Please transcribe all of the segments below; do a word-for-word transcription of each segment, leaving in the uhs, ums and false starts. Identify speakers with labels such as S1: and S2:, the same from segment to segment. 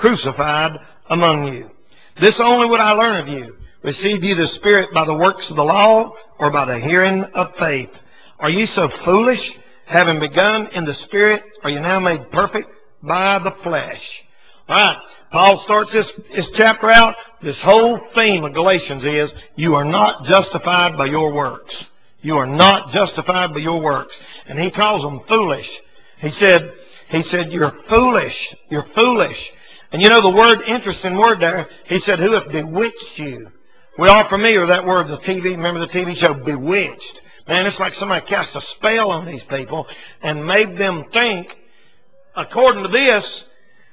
S1: crucified among you. This only would I learn of you. Received you the Spirit by the works of the law, or by the hearing of faith? Are you so foolish? Having begun in the Spirit, are you now made perfect by the flesh? All right. Paul starts this, this chapter out. This whole theme of Galatians is, you are not justified by your works. You are not justified by your works. And he calls them foolish. He said, he said, you're foolish. You're foolish. And you know the word, interesting word there, he said, who hath bewitched you? We're all familiar with that word, the T V. Remember the T V show, Bewitched? Man, it's like somebody cast a spell on these people and made them think, according to this,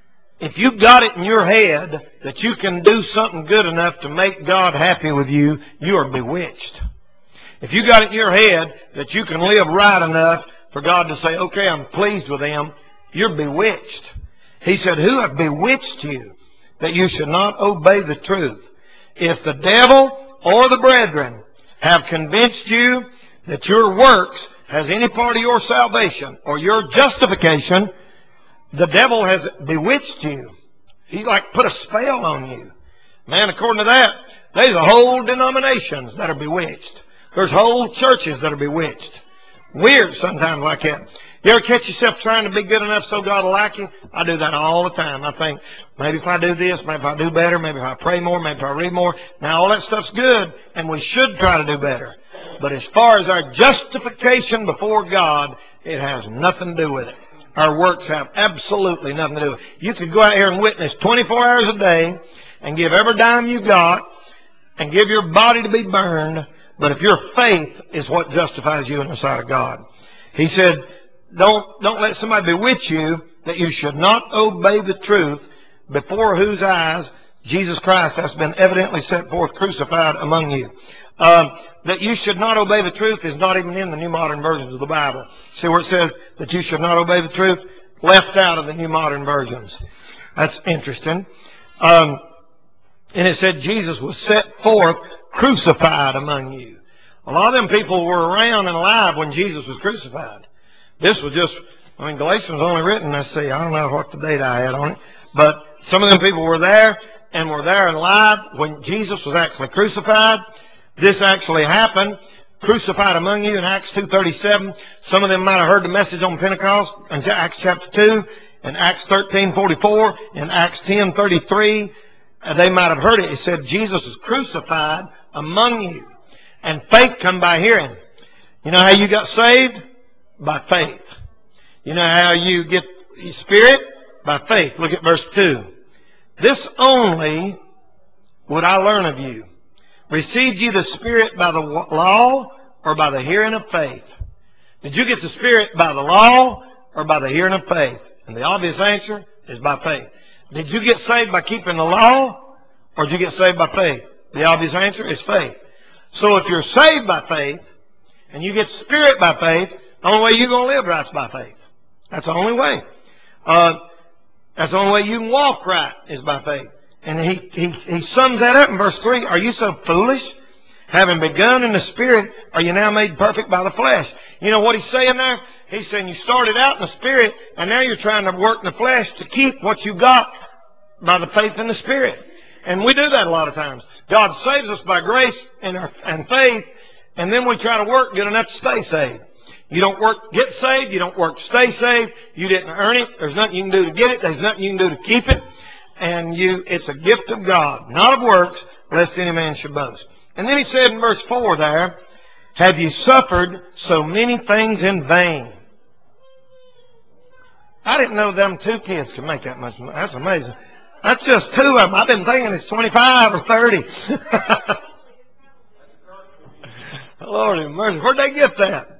S1: if you got it in your head that you can do something good enough to make God happy with you, you are bewitched. If you got it in your head that you can live right enough for God to say, okay, I'm pleased with them, you're bewitched. He said, who have bewitched you that you should not obey the truth? If the devil or the brethren have convinced you that your works has any part of your salvation or your justification, the devil has bewitched you. He's like put a spell on you. Man, according to that, there's a whole denominations that are bewitched. There's whole churches that are bewitched. Weird sometimes like that. You ever catch yourself trying to be good enough so God will like you? I do that all the time. I think, maybe if I do this, maybe if I do better, maybe if I pray more, maybe if I read more. Now, all that stuff's good, and we should try to do better. But as far as our justification before God, it has nothing to do with it. Our works have absolutely nothing to do with it. You could go out here and witness twenty-four hours a day and give every dime you got and give your body to be burned, but if your faith is what justifies you in the sight of God. He said, Don't, don't let somebody bewitch you that you should not obey the truth, before whose eyes Jesus Christ has been evidently set forth crucified among you. Um, that you should not obey the truth is not even in the New Modern Versions of the Bible. See where it says that you should not obey the truth? Left out of the New Modern Versions. That's interesting. Um, and it said Jesus was set forth crucified among you. A lot of them people were around and alive when Jesus was crucified. This was just, I mean, Galatians was only written, let's see, I don't know what the date I had on it, but some of them people were there and were there and alive when Jesus was actually crucified. This actually happened, crucified among you in Acts two thirty-seven. Some of them might have heard the message on Pentecost in Acts chapter two, in Acts thirteen forty-four, in Acts ten thirty-three. They might have heard it. It said Jesus was crucified among you. And faith come by hearing. You know how you got saved? By faith. You know how you get Spirit? By faith. Look at verse two. This only would I learn of you. Received you the Spirit by the law or by the hearing of faith? Did you get the Spirit by the law or by the hearing of faith? And the obvious answer is by faith. Did you get saved by keeping the law or did you get saved by faith? The obvious answer is faith. So if you're saved by faith and you get Spirit by faith, the only way you're going to live right is by faith. That's the only way. Uh, that's the only way you can walk right is by faith. And he, he, he sums that up in verse three. Are you so foolish? Having begun in the Spirit, are you now made perfect by the flesh? You know what he's saying there? He's saying you started out in the Spirit, and now you're trying to work in the flesh to keep what you got by the faith in the Spirit. And we do that a lot of times. God saves us by grace and, our, and faith, and then we try to work good enough to stay saved. You don't work, get saved. You don't work, stay saved. You didn't earn it. There's nothing you can do to get it. There's nothing you can do to keep it. And you, it's a gift of God, not of works, lest any man should boast. And then he said in verse four there, have you suffered so many things in vain? I didn't know them two kids could make that much money. That's amazing. That's just two of them. I've been thinking it's twenty-five or thirty. Lord have mercy. Where'd they get that?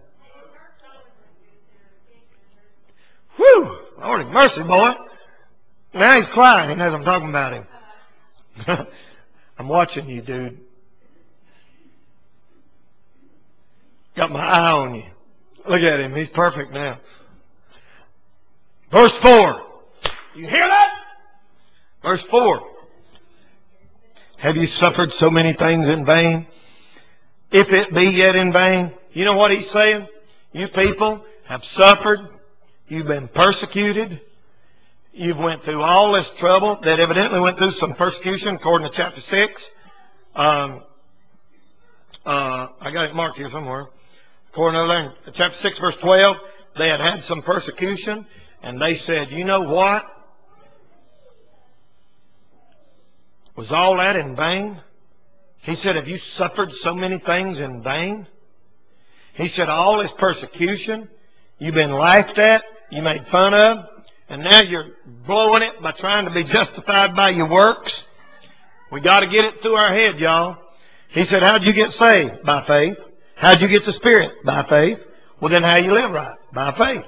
S1: Whew. Lord have mercy, boy. Now he's crying. He knows I'm talking about him. I'm watching you, dude. Got my eye on you. Look at him. He's perfect now. Verse four. You hear that? Verse four. Have you suffered so many things in vain? If it be yet in vain. You know what he's saying? You people have suffered. You've been persecuted. You've went through all this trouble that evidently went through some persecution according to chapter six. Um, uh, I got it marked here somewhere. According to chapter six, verse twelve, they had had some persecution, and they said, you know what? Was all that in vain? He said, have you suffered so many things in vain? He said, all this persecution, you've been laughed at, you made fun of, and now you're blowing it by trying to be justified by your works. We got to get it through our head, y'all. He said, how'd you get saved? By faith. How'd you get the Spirit? By faith. Well, then how you live right? By faith.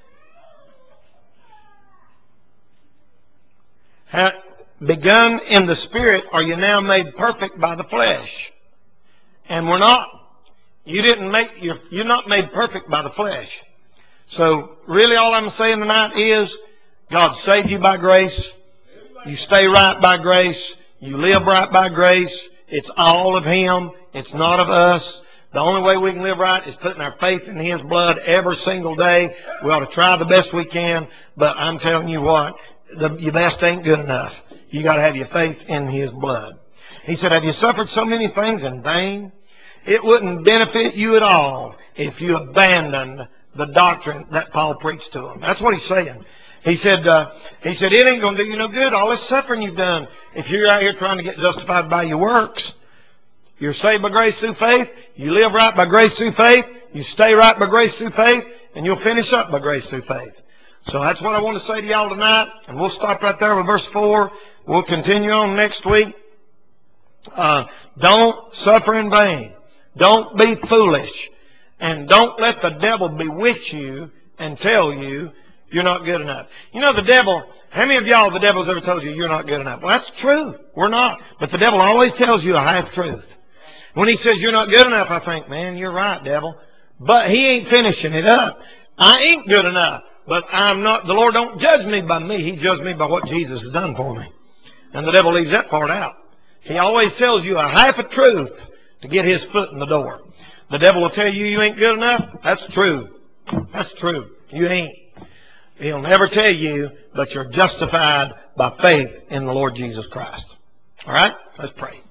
S1: How, begun in the Spirit, are you now made perfect by the flesh? And we're not. You didn't make, you're, you're not made perfect by the flesh. So really all I'm saying tonight is God saved you by grace. You stay right by grace. You live right by grace. It's all of Him. It's not of us. The only way we can live right is putting our faith in His blood every single day. We ought to try the best we can, but I'm telling you what, the, your best ain't good enough. You got to have your faith in His blood. He said, have you suffered so many things in vain? It wouldn't benefit you at all if you abandoned the doctrine that Paul preached to them. That's what he's saying. He said, uh, he said, it ain't going to do you no good, all this suffering you've done, if you're out here trying to get justified by your works. You're saved by grace through faith. You live right by grace through faith. You stay right by grace through faith. And you'll finish up by grace through faith. So that's what I want to say to y'all tonight. And we'll stop right there with verse four. We'll continue on next week. Uh, don't suffer in vain. Don't be foolish. And don't let the devil bewitch you and tell you you're not good enough. You know the devil, how many of y'all the devil's ever told you you're not good enough? Well, that's true. We're not. But the devil always tells you a half truth. When he says you're not good enough, I think, man, you're right, devil. But he ain't finishing it up. I ain't good enough. But I'm not, the Lord don't judge me by me. He judges me by what Jesus has done for me. And the devil leaves that part out. He always tells you a half a truth to get his foot in the door. The devil will tell you you ain't good enough. That's true. That's true. You ain't. He'll never tell you, but you're justified by faith in the Lord Jesus Christ. All right? Let's pray.